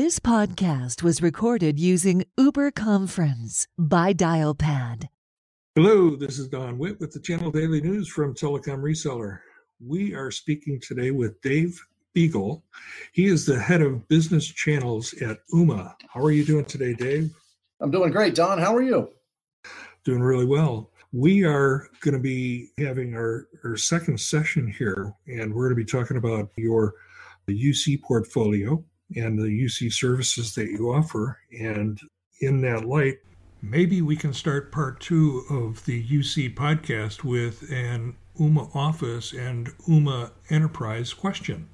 This podcast was recorded using Uber Conference by Dialpad. Hello, this is Don Witt with the Channel Daily News from Telecom Reseller. We are speaking today with Dave Beagle. He is the head of business channels at Ooma. How are you doing today, Dave? I'm doing great, Don. How are you? Doing really well. We are going to be having our second session here, and we're going to be talking about the UC portfolio and the UC services that you offer. And in that light, maybe we can start part 2 of the UC podcast with an Ooma Office and Ooma Enterprise question.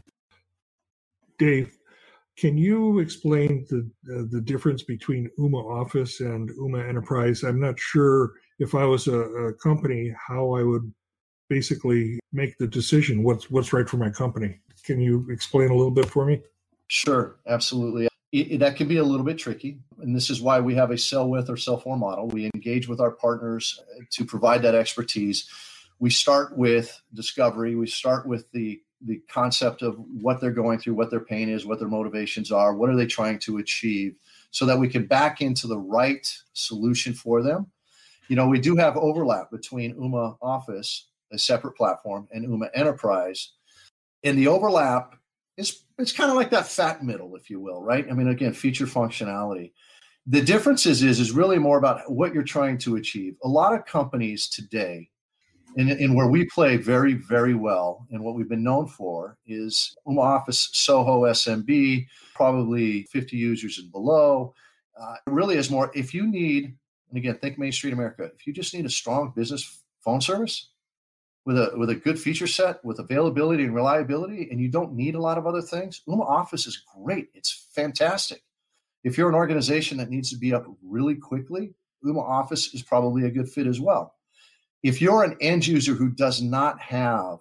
Dave, can you explain the difference between Ooma Office and Ooma Enterprise? I'm not sure if I was a company, how I would basically make the decision what's right for my company. Can you explain a little bit for me? Sure, absolutely. That can be a little bit tricky, and this is why we have a sell with or sell for model. We engage with our partners to provide that expertise. We start with discovery. We start with the concept of what they're going through, what their pain is, what their motivations are, what are they trying to achieve, so that we can back into the right solution for them. You know, we do have overlap between Ooma Office, a separate platform, and Ooma Enterprise. And the overlap it's kind of like that fat middle, if you will, right? I mean, again, feature functionality. The difference is really more about what you're trying to achieve. A lot of companies today, and where we play very, very well, and what we've been known for is Ooma Office, Soho, SMB, probably 50 users and below. It really is more, if you need, and again, think Main Street America, if you just need a strong business phone service with a good feature set, with availability and reliability, and you don't need a lot of other things, Ooma Office is great. It's fantastic. If you're an organization that needs to be up really quickly, Ooma Office is probably a good fit as well. If you're an end user who does not have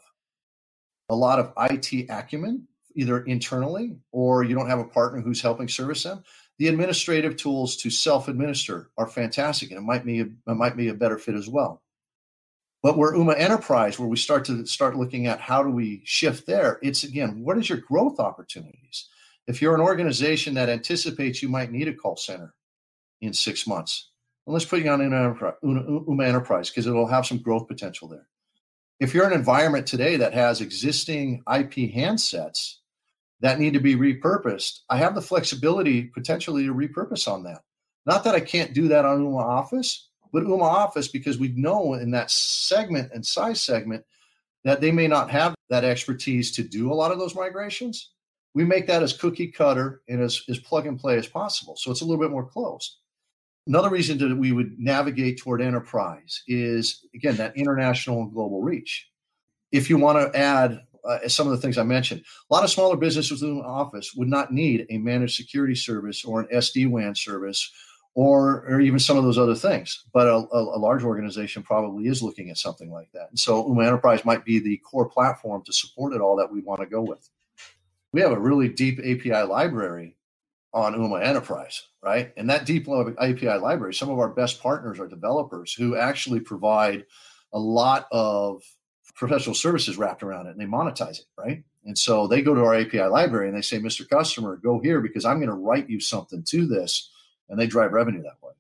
a lot of IT acumen, either internally or you don't have a partner who's helping service them, the administrative tools to self-administer are fantastic, and it might be a better fit as well. But we're Ooma Enterprise, where we start looking at how do we shift there, it's, again, what is your growth opportunities? If you're an organization that anticipates you might need a call center in 6 months, well, let's put you on Ooma Enterprise because it'll have some growth potential there. If you're an environment today that has existing IP handsets that need to be repurposed, I have the flexibility potentially to repurpose on that. Not that I can't do that on Ooma Office, but Ooma Office, because we know in that segment and size segment that they may not have that expertise to do a lot of those migrations, we make that as cookie cutter and as plug and play as possible. So it's a little bit more closed. Another reason that we would navigate toward enterprise is, again, that international and global reach. If you want to add some of the things I mentioned, a lot of smaller businesses within Ooma Office would not need a managed security service or an SD-WAN service or even some of those other things. But a large organization probably is looking at something like that. And so Ooma Enterprise might be the core platform to support it all that we want to go with. We have a really deep API library on Ooma Enterprise, right? And that deep API library, some of our best partners are developers who actually provide a lot of professional services wrapped around it, and they monetize it, right? And so they go to our API library and they say, Mr. Customer, go here because I'm going to write you something to this, and they drive revenue that way.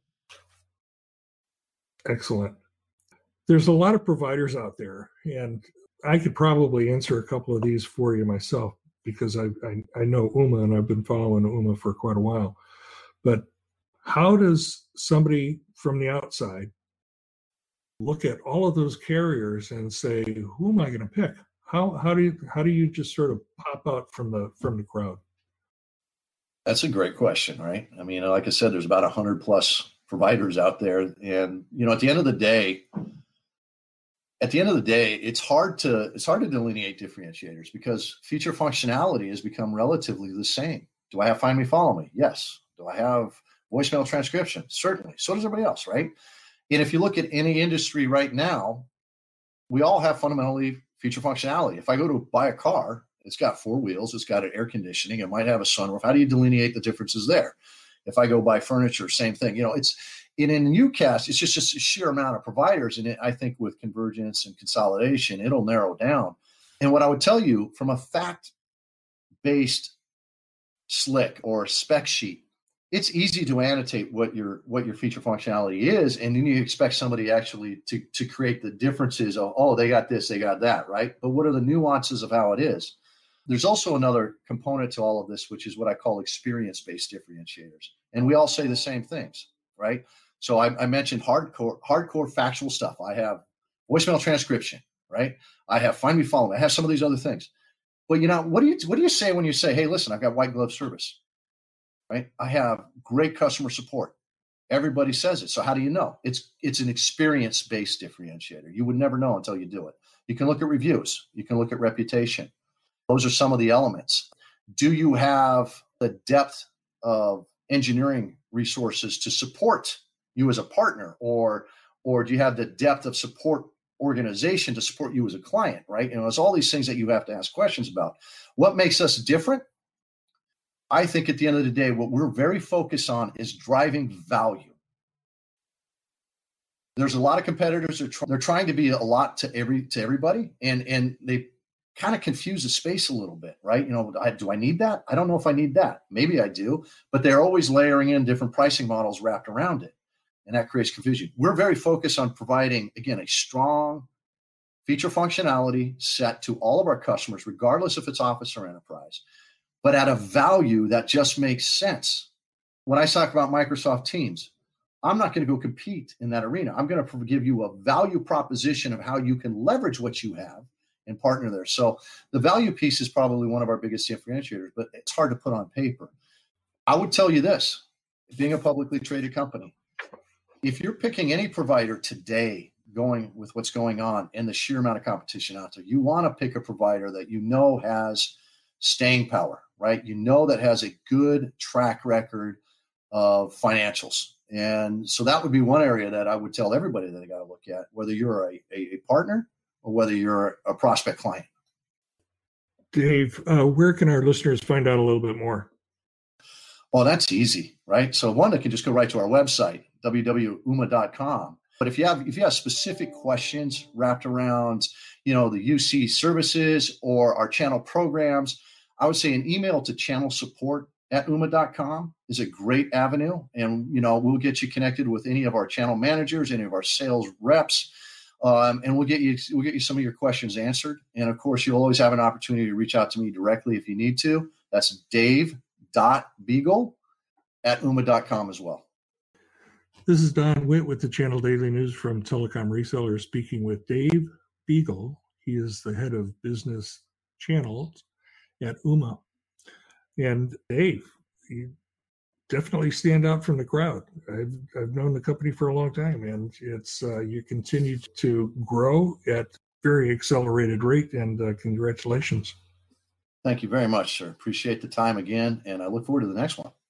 Excellent. There's a lot of providers out there, and I could probably answer a couple of these for you myself because I know Ooma and I've been following Ooma for quite a while. But how does somebody from the outside look at all of those carriers and say, who am I going to pick? How do you just sort of pop out from the crowd? That's a great question, right? I mean, like I said, there's about 100 plus providers out there. And, you know, at the end of the day, it's hard to delineate differentiators because feature functionality has become relatively the same. Do I have Find Me, Follow Me? Yes. Do I have voicemail transcription? Certainly. So does everybody else, right? And if you look at any industry right now, we all have fundamentally feature functionality. If I go to buy a car, it's got 4 wheels, it's got an air conditioning, it might have a sunroof. How do you delineate the differences there? If I go buy furniture, same thing. You know, it's in UCaaS, it's just a sheer amount of providers. And I think with convergence and consolidation, it'll narrow down. And what I would tell you from a fact-based slick or spec sheet, it's easy to annotate what your feature functionality is, and then you expect somebody actually to create the differences of, oh, they got this, they got that, right? But what are the nuances of how it is? There's also another component to all of this, which is what I call experience-based differentiators. And we all say the same things, right? So I mentioned hardcore factual stuff. I have voicemail transcription, right? I have find me, follow me. I have some of these other things. But what do you say when you say, hey, listen, I've got white glove service, right? I have great customer support. Everybody says it. So how do you know? It's an experience-based differentiator. You would never know until you do it. You can look at reviews. You can look at reputation. Those are some of the elements. Do you have the depth of engineering resources to support you as a partner, or do you have the depth of support organization to support you as a client, right? It's all these things that you have to ask questions about. What makes us different? I think at the end of the day, what we're very focused on is driving value. There's a lot of competitors they're trying to be a lot to everybody, and they kind of confuse the space a little bit, right? Do I need that? I don't know if I need that. Maybe I do, but they're always layering in different pricing models wrapped around it, and that creates confusion. We're very focused on providing, again, a strong feature functionality set to all of our customers, regardless if it's office or enterprise, but at a value that just makes sense. When I talk about Microsoft Teams, I'm not going to go compete in that arena. I'm going to give you a value proposition of how you can leverage what you have and partner there. So the value piece is probably one of our biggest differentiators, but it's hard to put on paper. I would tell you this, being a publicly traded company, if you're picking any provider today, going with what's going on and the sheer amount of competition out there, you want to pick a provider that has staying power, right? That has a good track record of financials. And so that would be one area that I would tell everybody that they got to look at, whether you're a partner or whether you're a prospect client. Dave, where can our listeners find out a little bit more? Well, that's easy, right? So one, they can just go right to our website, www.ooma.com. But if you have specific questions wrapped around, the UC services or our channel programs, I would say an email to channelsupport@ooma.com is a great avenue. And, we'll get you connected with any of our channel managers, any of our sales reps, and we'll get you some of your questions answered. And of course, you'll always have an opportunity to reach out to me directly if you need to. That's dave.beagle@ooma.com as well. This is Don Witt with the Channel Daily News from Telecom Resellers, speaking with Dave Beagle. He is the head of business channels at Ooma. And Dave, you definitely stand out from the crowd. I've known the company for a long time, and it's you continue to grow at very accelerated rate, and congratulations. Thank you very much, sir. Appreciate the time again, and I look forward to the next one.